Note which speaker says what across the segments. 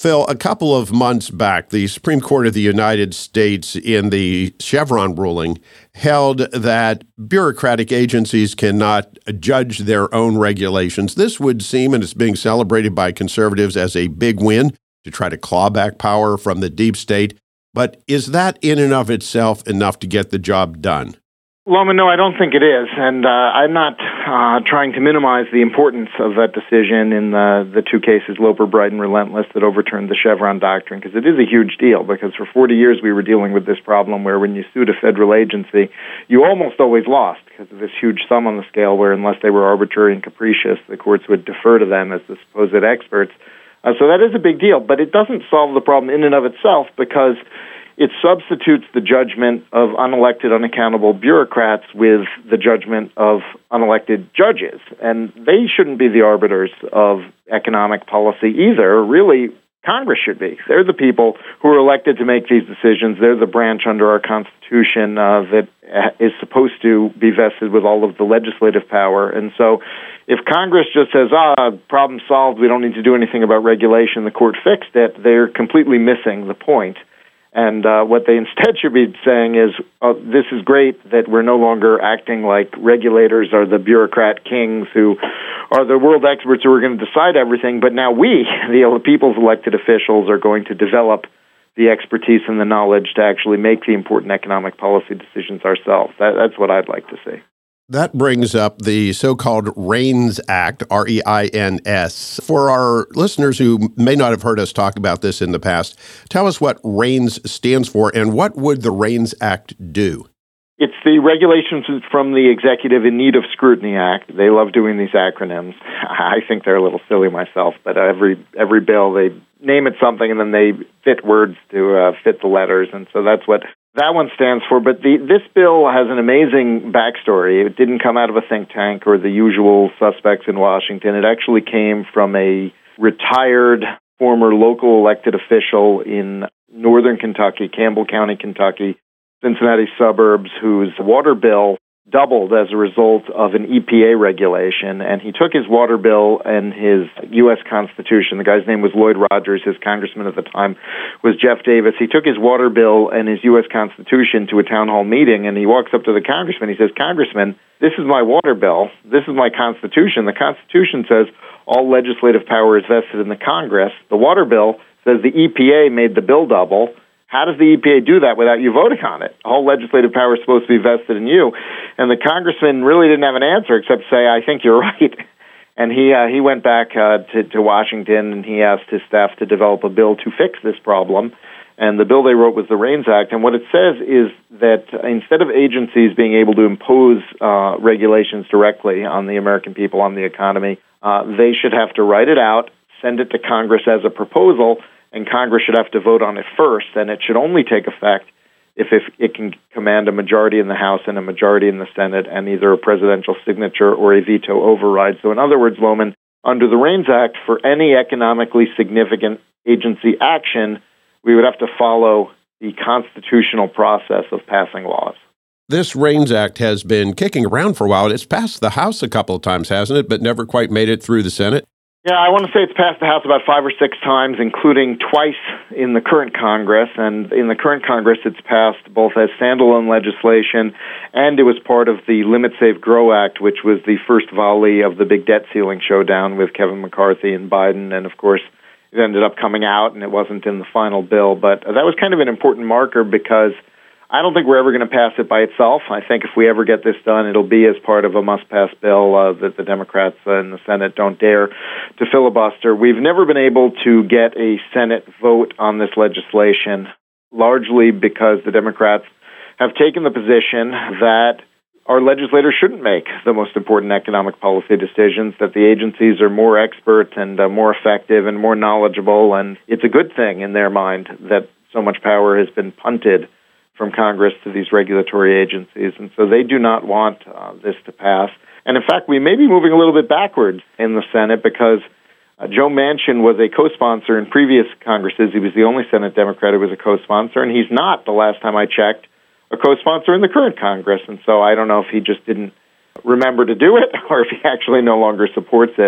Speaker 1: Phil, a couple of months back, the Supreme Court of the United States, in the Chevron ruling, held that bureaucratic agencies cannot judge their own regulations. This would seem, and it's being celebrated by conservatives, as a big win to try to claw back power from the deep state. But is that in and of itself enough to get the job done?
Speaker 2: Loma, no, I don't think it is, and I'm not trying to minimize the importance of that decision in the two cases, Loper, Bright, and Relentless, that overturned the Chevron doctrine, because it is a huge deal, because for 40 years we were dealing with this problem where when you sued a federal agency, you almost always lost because of this huge sum on the scale where unless they were arbitrary and capricious, the courts would defer to them as the supposed experts. So that is a big deal, but it doesn't solve the problem in and of itself because it substitutes the judgment of unelected, unaccountable bureaucrats with the judgment of unelected judges. And they shouldn't be the arbiters of economic policy either. Really, Congress should be. They're the people who are elected to make these decisions. They're the branch under our Constitution that is supposed to be vested with all of the legislative power. And so if Congress just says, problem solved, we don't need to do anything about regulation, the court fixed it, they're completely missing the point. And what they instead should be saying is, this is great that we're no longer acting like regulators are the bureaucrat kings who are the world experts who are going to decide everything, but now we, the people's elected officials, are going to develop the expertise and the knowledge to actually make the important economic policy decisions ourselves. That's what I'd like to see.
Speaker 1: That brings up the so-called REINS Act, R-E-I-N-S. For our listeners who may not have heard us talk about this in the past, tell us what REINS stands for and what would the REINS Act do?
Speaker 2: It's the Regulations from the Executive in Need of Scrutiny Act. They love doing these acronyms. I think they're a little silly myself, but every bill, they name it something and then they fit words to fit the letters, and so that's what that one stands for. But this bill has an amazing backstory. It didn't come out of a think tank or the usual suspects in Washington. It actually came from a retired former local elected official in northern Kentucky, Campbell County, Kentucky, Cincinnati suburbs, whose water bill doubled as a result of an EPA regulation. And he took his water bill and his U.S. Constitution. The guy's name was Lloyd Rogers. His congressman at the time was Jeff Davis. He took his water bill and his U.S. Constitution to a town hall meeting, and he walks up to the congressman. He says, "Congressman, this is my water bill. This is my Constitution. The Constitution says all legislative power is vested in the Congress. The water bill says the EPA made the bill double. How does the EPA do that without you voting on it? All legislative power is supposed to be vested in you." And the congressman really didn't have an answer except say, "I think you're right." And he went back to Washington, and he asked his staff to develop a bill to fix this problem. And the bill they wrote was the REINS Act. And what it says is that instead of agencies being able to impose regulations directly on the American people, on the economy, they should have to write it out, send it to Congress as a proposal, and Congress should have to vote on it first, and it should only take effect if it can command a majority in the House and a majority in the Senate and either a presidential signature or a veto override. So in other words, Lohman, under the REINS Act, for any economically significant agency action, we would have to follow the constitutional process of passing laws.
Speaker 1: This REINS Act has been kicking around for a while. It's passed the House a couple of times, hasn't it, but never quite made it through the Senate?
Speaker 2: Yeah, I want to say it's passed the House about 5 or 6 times, including twice in the current Congress. And in the current Congress, it's passed both as standalone legislation, and it was part of the Limit, Save, Grow Act, which was the first volley of the big debt ceiling showdown with Kevin McCarthy and Biden. And, of course, it ended up coming out, and it wasn't in the final bill. But that was kind of an important marker because I don't think we're ever going to pass it by itself. I think if we ever get this done, it'll be as part of a must-pass bill that the Democrats in the Senate don't dare to filibuster. We've never been able to get a Senate vote on this legislation, largely because the Democrats have taken the position that our legislators shouldn't make the most important economic policy decisions, that the agencies are more expert and more effective and more knowledgeable, and it's a good thing in their mind that so much power has been punted from Congress to these regulatory agencies. And so they do not want this to pass. And in fact, we may be moving a little bit backwards in the Senate because Joe Manchin was a co-sponsor in previous Congresses. He was the only Senate Democrat who was a co-sponsor, and he's not, the last time I checked, a co-sponsor in the current Congress. And so I don't know if he just didn't remember to do it or if he actually no longer supports it.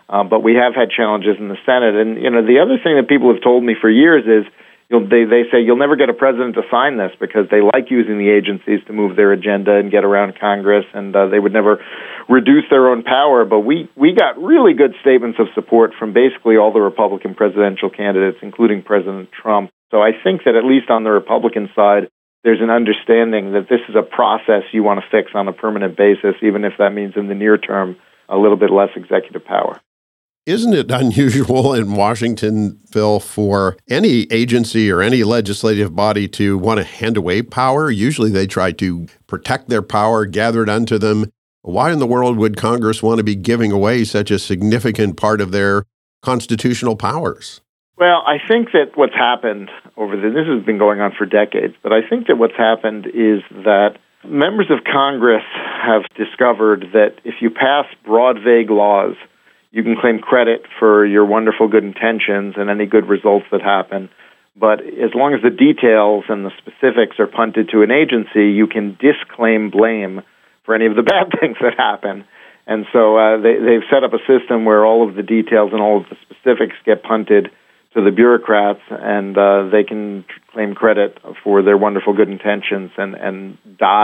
Speaker 2: But we have had challenges in the Senate. And, the other thing that people have told me for years is they say you'll never get a president to sign this because they like using the agencies to move their agenda and get around Congress, and they would never reduce their own power. But we got really good statements of support from basically all the Republican presidential candidates, including President Trump. So I think that at least on the Republican side, there's an understanding that this is a process you want to fix on a permanent basis, even if that means in the near term a little bit less executive power.
Speaker 1: Isn't it unusual in Washington, Phil, for any agency or any legislative body to want to hand away power? Usually they try to protect their power gathered unto them. Why in the world would Congress want to be giving away such a significant part of their constitutional powers?
Speaker 2: Well, I think that what's happened this has been going on for decades, but I think that what's happened is that members of Congress have discovered that if you pass broad, vague laws, you can claim credit for your wonderful good intentions and any good results that happen. But as long as the details and the specifics are punted to an agency, you can disclaim blame for any of the bad things that happen. And so they've set up a system where all of the details and all of the specifics get punted to the bureaucrats, and they can claim credit for their wonderful good intentions and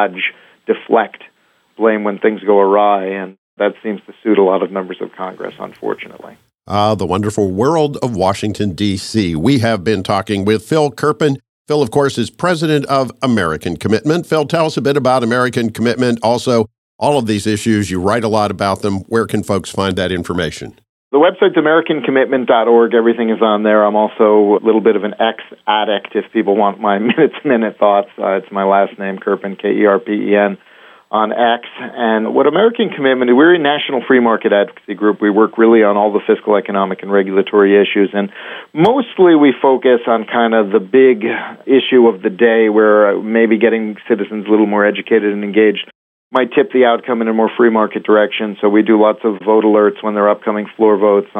Speaker 2: deflect blame when things go awry. And that seems to suit a lot of members of Congress, unfortunately.
Speaker 1: The wonderful world of Washington, D.C. We have been talking with Phil Kerpen. Phil, of course, is president of American Commitment. Phil, tell us a bit about American Commitment. Also, all of these issues, you write a lot about them. Where can folks find that information?
Speaker 2: The website's AmericanCommitment.org. Everything is on there. I'm also a little bit of an X addict if people want my minute-to-minute thoughts. It's my last name, Kerpen, Kerpen, on X. And what American Commitment, we're a national free market advocacy group. We work really on all the fiscal, economic, and regulatory issues. And mostly we focus on kind of the big issue of the day where maybe getting citizens a little more educated and engaged might tip the outcome in a more free market direction. So we do lots of vote alerts when there are upcoming floor votes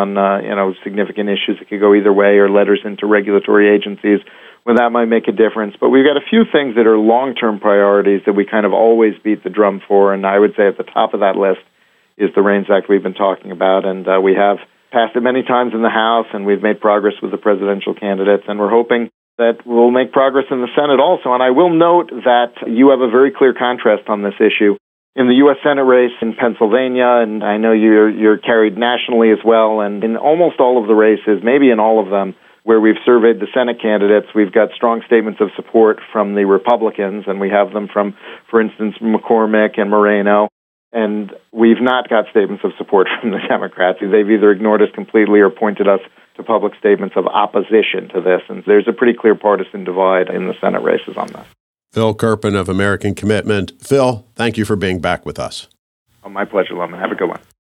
Speaker 2: on significant issues that could go either way, or letters into regulatory agencies when that might make a difference. But we've got a few things that are long-term priorities that we kind of always beat the drum for, and I would say at the top of that list is the REINS Act we've been talking about, and we have passed it many times in the House, and we've made progress with the presidential candidates, and we're hoping that we'll make progress in the Senate also. And I will note that you have a very clear contrast on this issue. In the U.S. Senate race in Pennsylvania, and I know you're carried nationally as well, and in almost all of the races, maybe in all of them, where we've surveyed the Senate candidates, we've got strong statements of support from the Republicans, and we have them from, for instance, McCormick and Moreno. And we've not got statements of support from the Democrats. They've either ignored us completely or pointed us to public statements of opposition to this. And there's a pretty clear partisan divide in the Senate races on this.
Speaker 1: Phil Kerpen of American Commitment. Phil, thank you for being back with us.
Speaker 2: Oh, my pleasure, Lemon. Have a good one.